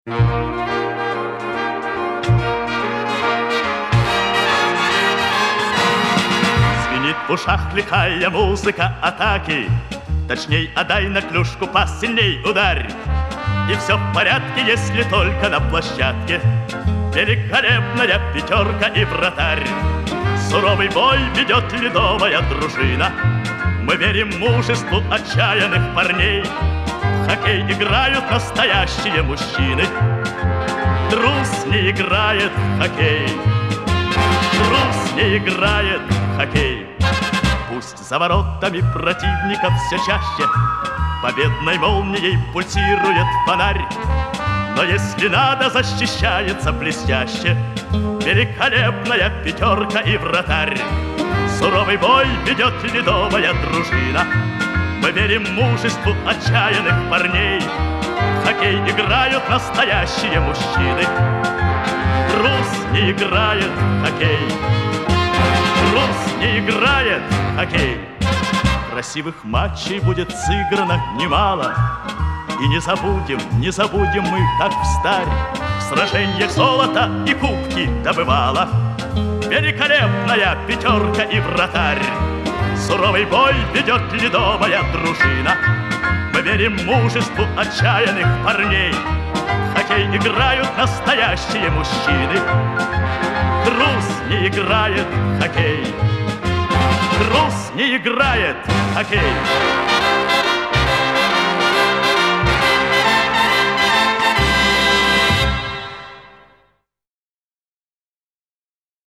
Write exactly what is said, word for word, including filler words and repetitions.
Звенит в ушах лихая музыка атаки. Точней, отдай на клюшку пас, сильней ударь. И все в порядке, если только на площадке великолепная пятерка и вратарь. Суровый бой ведет ледовая дружина. Мы верим мужеству отчаянных парней. В хоккей играют настоящие мужчины. Трус не играет в хоккей. Трус не играет в хоккей. Пусть за воротами противников все чаще победной молнией пульсирует фонарь, но если надо, защищается блестяще великолепная пятерка и вратарь. Суровый бой ведет ледовая дружина. Мы верим мужеству отчаянных парней. В хоккей играют настоящие мужчины. Трус не играет в хоккей. Трус не играет в хоккей. Красивых матчей будет сыграно немало. И не забудем, не забудем мы, как встарь в сражениях золото и кубки добывала великолепная пятерка и вратарь. Суровый бой ведет ледовая дружина. Мы верим мужеству отчаянных парней. В хоккей играют настоящие мужчины. Трус не играет в хоккей. Трус не играет в хоккей.